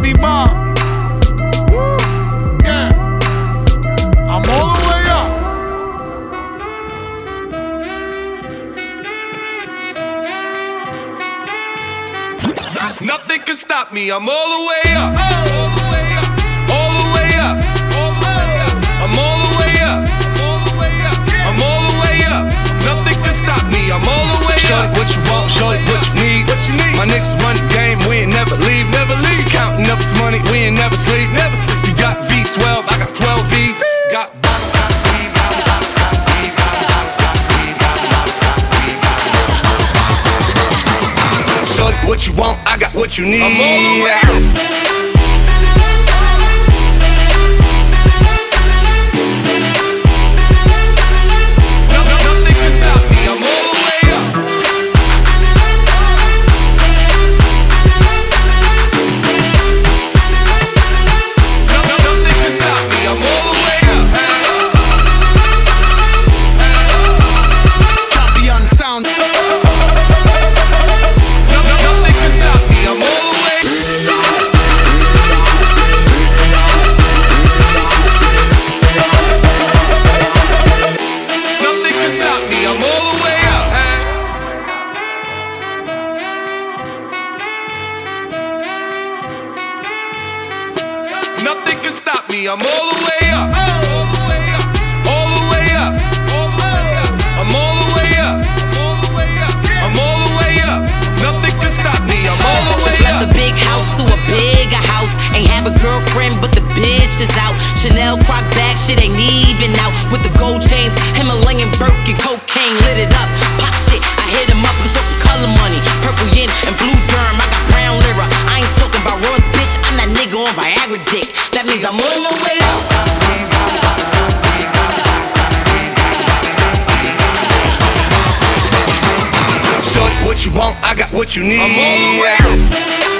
me mine. Woo. Yeah. I'm all the way up. Nothing can stop me, I'm all the way up. All the way up. All the way up. All the way up. I'm all the way up. All the way up. I'm all the way up. Nothing can stop me, I'm all the way up. Show it what you want, show it what you need. My niggas run the game, we ain't never leave. Counting up this money, we ain't never sleep. You got V12, I got 12 V's. Got bottles, got weed, bottles, got weed, bottles, got weed, bottles, got weed, bottles. Show it what you want, I got what you need. I'm all the way up. Nothing can stop me, I'm all the way up. All the way up. All the way up. All the way up. I'm all the way up. All the way up. I'm all the way up. Nothing can stop me, I'm all the way up. Left the big house to a bigger house. Ain't have a girlfriend, but the bitch is out. Chanel croc bag, shit ain't even out. With the gold chains, Himalayan Birkin, cocaine lit it up. Pop shit, I hit him up, I'm talking color money. Purple yin and blue derm, I got brown lira. I ain't talking about Ross, bitch, I'm that nigga on Viagra dick. That means I'm on the way up. Shorty, what you want, I got what you need. I'm all the way up.